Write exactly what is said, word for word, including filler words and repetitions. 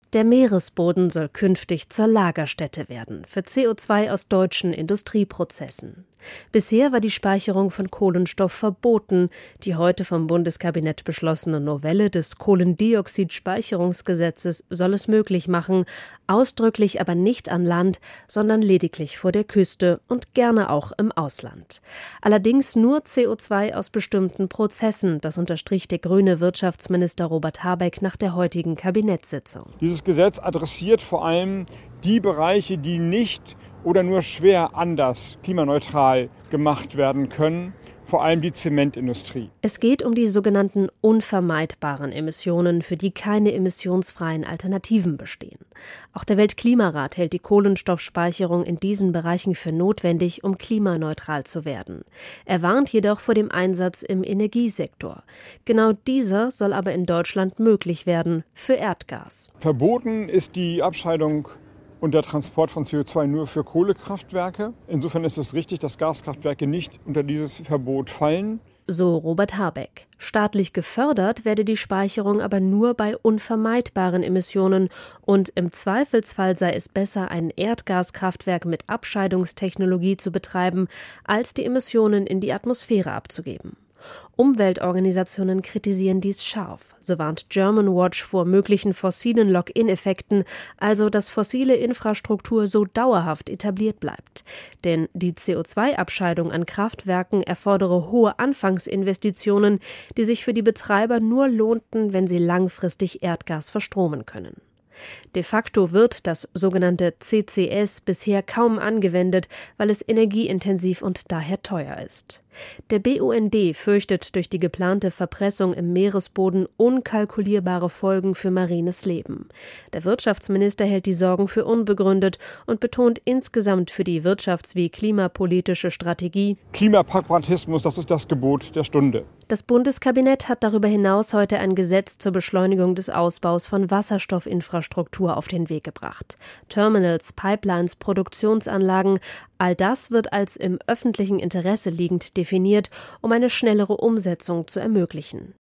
Der Meeresboden soll künftig zur Lagerstätte werden für C O zwei aus deutschen Industrieprozessen. Bisher war die Speicherung von Kohlenstoff verboten. Die heute vom Bundeskabinett beschlossene Novelle des Kohlendioxidspeicherungsgesetzes soll es möglich machen, ausdrücklich aber nicht an Land, sondern lediglich vor der Küste und gerne auch im Ausland. Allerdings nur C O zwei aus bestimmten Prozessen, das unterstrich der grüne Wirtschaftsminister Robert Habeck nach der heutigen Kabinettssitzung. Dieses Gesetz adressiert vor allem die Bereiche, die nicht oder nur schwer anders klimaneutral gemacht werden können, vor allem die Zementindustrie. Es geht um die sogenannten unvermeidbaren Emissionen, für die keine emissionsfreien Alternativen bestehen. Auch der Weltklimarat hält die Kohlenstoffspeicherung in diesen Bereichen für notwendig, um klimaneutral zu werden. Er warnt jedoch vor dem Einsatz im Energiesektor. Genau dieser soll aber in Deutschland möglich werden für Erdgas. Verboten ist die Abscheidung und der Transport von C O zwei nur für Kohlekraftwerke. Insofern ist es richtig, dass Gaskraftwerke nicht unter dieses Verbot fallen. So Robert Habeck. Staatlich gefördert werde die Speicherung aber nur bei unvermeidbaren Emissionen und im Zweifelsfall sei es besser, ein Erdgaskraftwerk mit Abscheidungstechnologie zu betreiben, als die Emissionen in die Atmosphäre abzugeben. Umweltorganisationen kritisieren dies scharf. So warnt Germanwatch vor möglichen fossilen Lock-in-Effekten, also dass fossile Infrastruktur so dauerhaft etabliert bleibt. Denn die C O zwei Abscheidung an Kraftwerken erfordere hohe Anfangsinvestitionen, die sich für die Betreiber nur lohnten, wenn sie langfristig Erdgas verstromen können. De facto wird das sogenannte C C S bisher kaum angewendet, weil es energieintensiv und daher teuer ist. Der B U N D fürchtet durch die geplante Verpressung im Meeresboden unkalkulierbare Folgen für marines Leben. Der Wirtschaftsminister hält die Sorgen für unbegründet und betont insgesamt für die wirtschafts- wie klimapolitische Strategie: Klimapragmatismus, das ist das Gebot der Stunde. Das Bundeskabinett hat darüber hinaus heute ein Gesetz zur Beschleunigung des Ausbaus von Wasserstoffinfrastruktur auf den Weg gebracht. Terminals, Pipelines, Produktionsanlagen, all das wird als im öffentlichen Interesse liegend definiert, um eine schnellere Umsetzung zu ermöglichen.